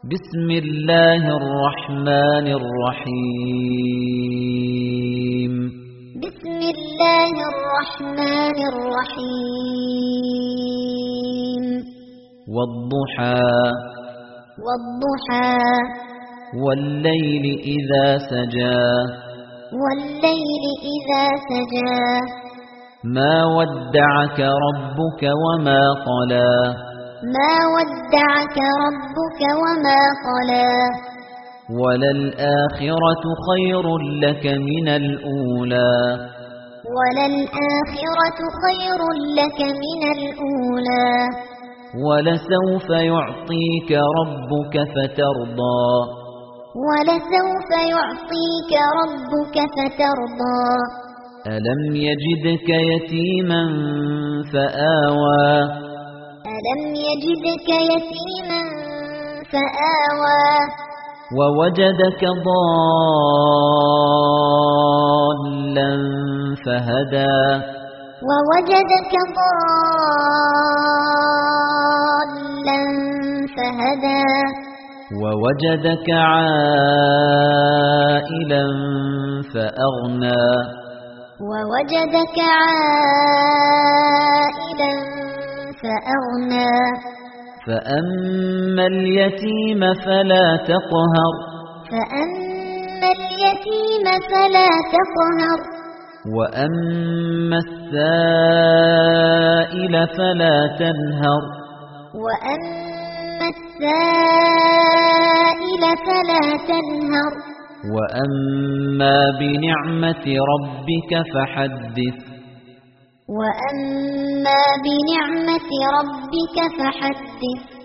بسم الله الرحمن الرحيم بسم الله الرحمن الرحيم والضحى والضحى والليل إذا سجى والليل إذا سجى ما ودعك ربك وما قلى ما ودعك ربك وما قلى وللآخرة خير لك من الأولى وللآخرة خير لك من الأولى ولسوف يعطيك ربك فترضى ولسوف يعطيك ربك فترضى ألم يجدك يتيما فآوى ألم يجدك يتيما فآوى ووجدك ضالا فهدى ووجدك ضالا فهدى ووجدك عائلا فأغنى ووجدك عائلا فأغنى فأما اليتيم فلا تقهر فأما اليتيم فلا تقهر وأما السائل فلا تنهر وأما السائل فلا تنهر وأما بنعمة ربك فحدث وأما بنعمة ربك فحدث